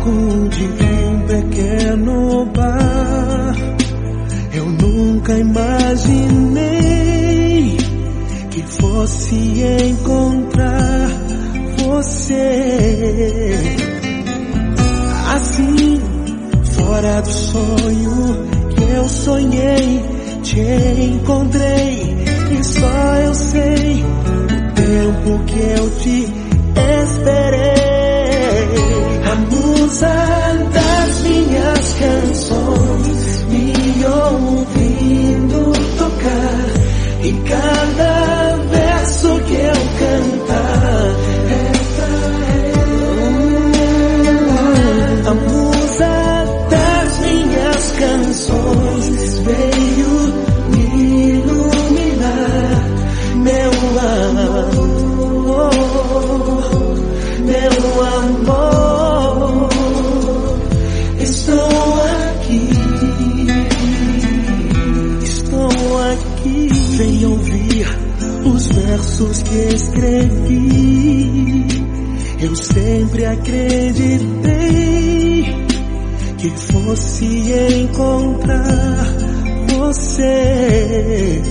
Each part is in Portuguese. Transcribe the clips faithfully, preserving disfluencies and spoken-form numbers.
palco de um pequeno bar. Eu nunca imaginei que fosse encontrar você assim, fora do sonho que eu sonhei. Te encontrei e só eu sei o tempo que eu te esperei. A musa das minhas canções me ouvindo tocar, e cada verso que eu cantar é pra ela. A musa das minhas canções veio me iluminar, meu amor, meu amor. Estou aqui, estou aqui. Vem ouvir os versos que escrevi. Eu sempre acreditei que fosse encontrar você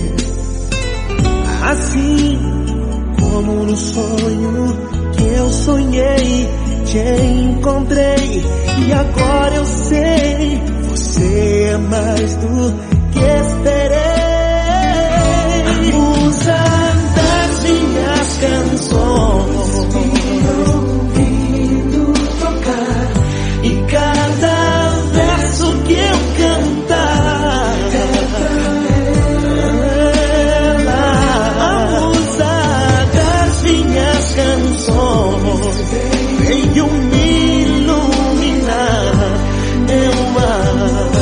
assim, como no sonho que eu sonhei. Te encontrei e agora eu sei, você é mais do que esperei. A musa das minhas canções me ouvindo tocar, e cada verso que eu cantar ela. A musa das minhas canções veio me iluminar, meu amor,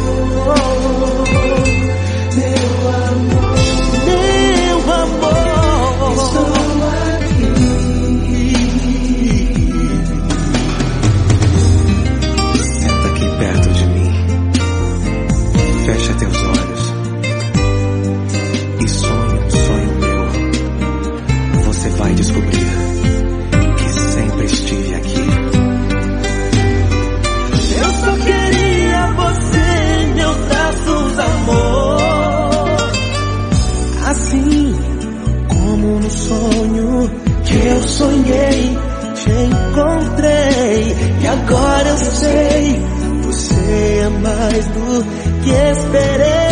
meu amor, meu amor. Estou aqui. Senta aqui perto de mim, fecha teus olhos e sonha um sonho meu. Você vai descobrir que sempre estive aqui. Eu só queria você, meus braços, amor. Assim como no sonho que eu sonhei, te encontrei e agora eu sei, você é mais do que esperei.